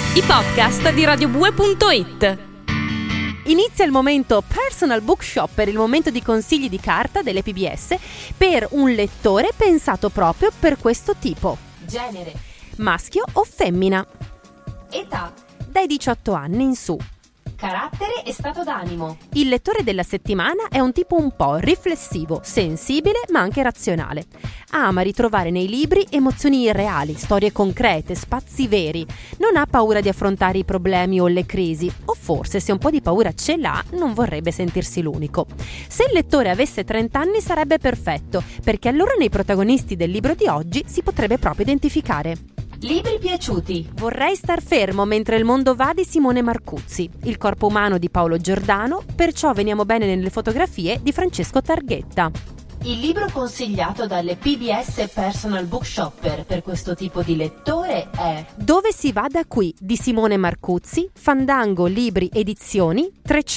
i podcast di radiobue.it. Inizia il momento Personal Book Shopper, il momento di consigli di carta delle PBS per un lettore pensato proprio per questo tipo. Genere: maschio o femmina. età: dai 18 anni in su. carattere e stato d'animo. Il lettore della settimana è un tipo un po' riflessivo, sensibile ma anche razionale. Ama ritrovare nei libri emozioni irreali, storie concrete, spazi veri. Non ha paura di affrontare i problemi o le crisi, o forse se un po' di paura ce l'ha non vorrebbe sentirsi l'unico. Se il lettore avesse 30 anni sarebbe perfetto, perché allora nei protagonisti del libro di oggi si potrebbe proprio identificare. Libri piaciuti: Vorrei star fermo mentre il mondo va di Simone Marcuzzi, Il corpo umano di Paolo Giordano, Perciò veniamo bene nelle fotografie di Francesco Targhetta. il libro consigliato dalle PBS Personal Book Shopper per questo tipo di lettore è Dove si va da qui di Simone Marcuzzi, Fandango Libri Edizioni,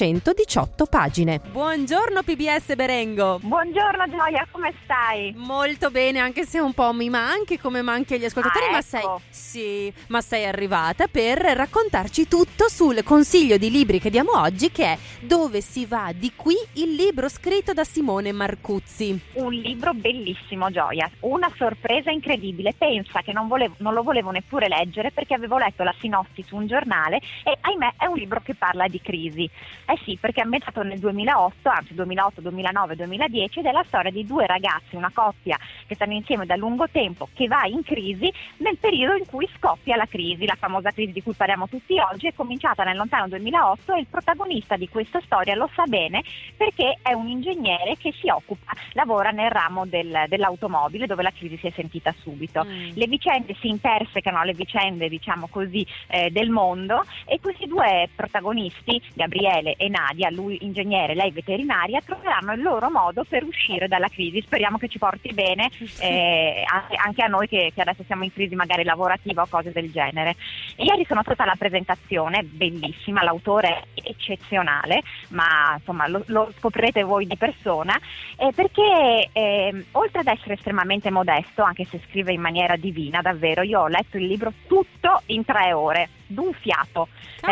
318 pagine. Buongiorno PBS Berengo. Buongiorno Gioia, come stai? Molto bene, anche se un po' mi manchi come manchi agli ascoltatori, ecco. ma sei arrivata per raccontarci tutto sul consiglio di libri che diamo oggi, che è Dove si va di qui, il libro scritto da Simone Marcuzzi. Un libro bellissimo Gioia, una sorpresa incredibile. Pensa che non lo volevo neppure leggere perché avevo letto la sinossi su un giornale e ahimè è un libro che parla di crisi. Eh sì, perché è ambientato nel 2008, anzi 2008, 2009, 2010 ed è la storia di due ragazzi, una coppia che stanno insieme da lungo tempo, che va in crisi nel periodo in cui scoppia la crisi, la famosa crisi di cui parliamo tutti oggi. È cominciata nel lontano 2008 e il protagonista di questa storia lo sa bene perché è un ingegnere che lavora nel ramo dell'automobile dove la crisi si è sentita subito. Le vicende si intersecano alle vicende, diciamo così, del mondo, e questi due protagonisti, Gabriele e Nadia, lui ingegnere, lei veterinaria, troveranno il loro modo per uscire dalla crisi. Speriamo che ci porti bene anche a noi che adesso siamo in crisi magari lavorativa o cose del genere. Ieri sono stata alla presentazione, bellissima, l'autore è eccezionale, ma insomma lo scoprirete voi di persona, perché oltre ad essere estremamente modesto, anche se scrive in maniera divina, davvero, io ho letto il libro tutto in 3 ore, d'un fiato,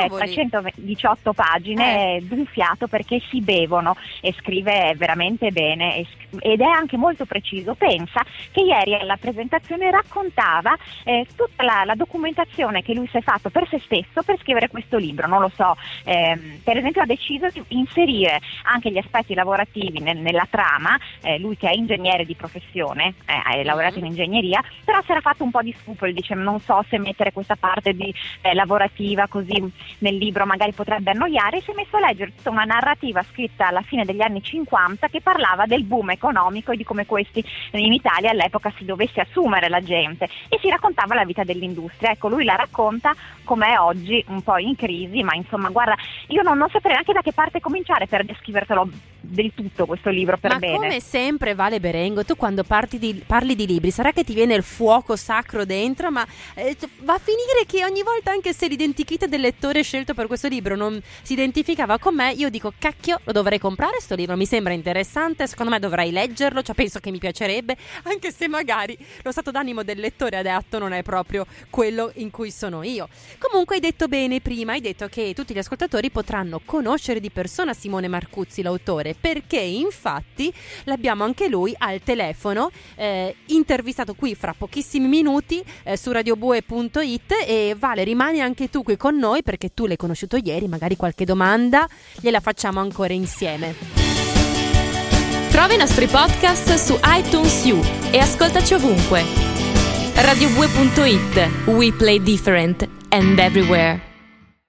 318 pagine d'un fiato, perché si bevono, e scrive veramente bene ed è anche molto preciso. Pensa che ieri alla presentazione raccontava tutta la documentazione che lui si è fatto per se stesso per scrivere questo libro. Non lo so, per esempio ha deciso di inserire anche gli aspetti lavorativi nella trama. Lui che è ingegnere di professione, ha lavorato in ingegneria, però si era fatto un po' di scrupoli, dice non so se mettere questa parte di lavorativa così nel libro magari potrebbe annoiare, e si è messo a leggere tutta una narrativa scritta alla fine degli anni 50 che parlava del boom economico e di come questi in Italia all'epoca si dovesse assumere la gente, e si raccontava la vita dell'industria. Ecco, lui la racconta com'è oggi, un po' in crisi, ma insomma guarda, io non saprei neanche da che parte cominciare per descrivertelo del tutto questo libro per bene. Ma come sempre Vale Berengo, tu quando parli di libri, sarà che ti viene il fuoco sacro dentro, ma va a finire che ogni volta, anche se l'identikit del lettore scelto per questo libro non si identificava con me, io dico cacchio, lo dovrei comprare sto libro, mi sembra interessante, secondo me dovrei leggerlo, cioè penso che mi piacerebbe, anche se magari lo stato d'animo del lettore adatto non è proprio quello in cui sono io. Comunque hai detto bene prima, hai detto che tutti gli ascoltatori potranno conoscere di persona Simone Marcuzzi, l'autore, perché infatti l'abbiamo anche lui al telefono, intervistato qui fra pochissimi minuti su radiobue.it. E Vale, rimani anche tu qui con noi perché tu l'hai conosciuto ieri, magari qualche domanda gliela facciamo ancora insieme. Trova i nostri podcast su iTunes U e ascoltaci ovunque. radiobue.it. We play different and everywhere.